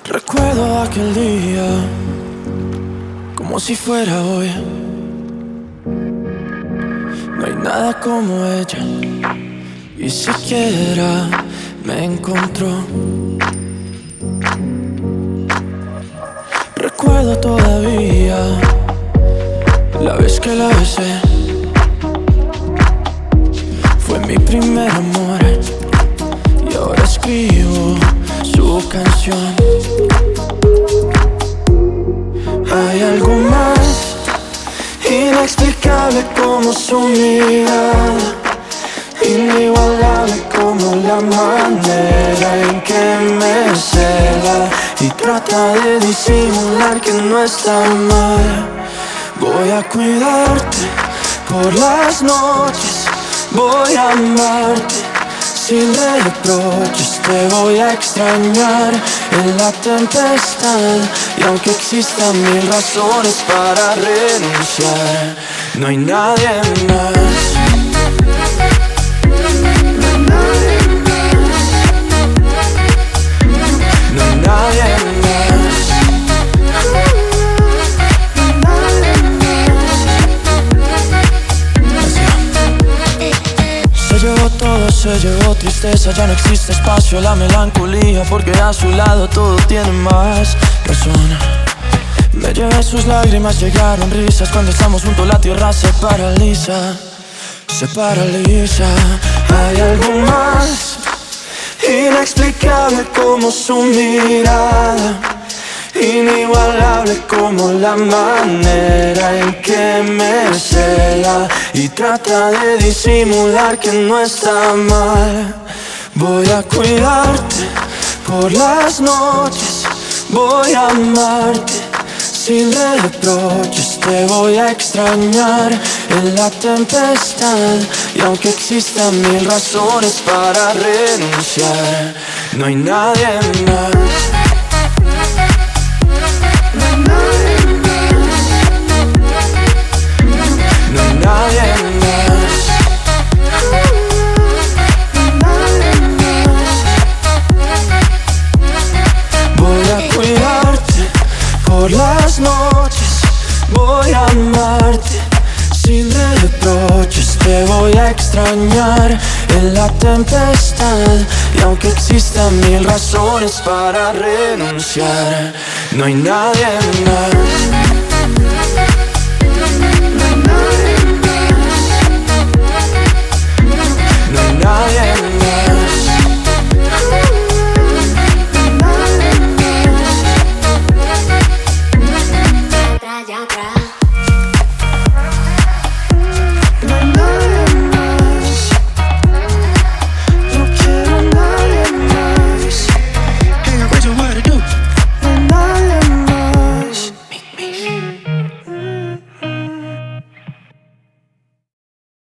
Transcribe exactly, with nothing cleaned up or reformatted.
Recuerdo aquel día como si fuera hoy. No hay nada como ella, y siquiera me encontró. Recuerdo todavía la vez que la besé. Fue mi primer amor y ahora escribo su canción. Hay algo más inexplicable como su mirada, inigualable como la manera en que me cela y trata de disimular que no está mal. Voy a cuidarte por las noches, voy a amarte sin reproches, te voy a extrañar en la tempestad. Y aunque existan mil razones para renunciar, no hay nadie más. No hay nadie más. Se llevó todo, se llevó tristeza, ya no existe espacio a la melancolía, porque a su lado todo tiene más razón. Me llevé sus lágrimas, llegaron risas, cuando estamos juntos la tierra se paraliza, se paraliza. Hay algo más inexplicable como su mirada, inigualable como la manera en que me cela y trata de disimular que no está mal. Voy a cuidarte por las noches, voy a amarte sin reproches, te voy a extrañar en la tempestad. Y aunque existan mil razones para renunciar, no hay nadie más. No hay nadie más. Voy a cuidarte por las noches, voy a amarte sin reproches, te voy a extrañar en la tempestad. Y aunque existan mil razones para renunciar, no hay nadie más. No hay nadie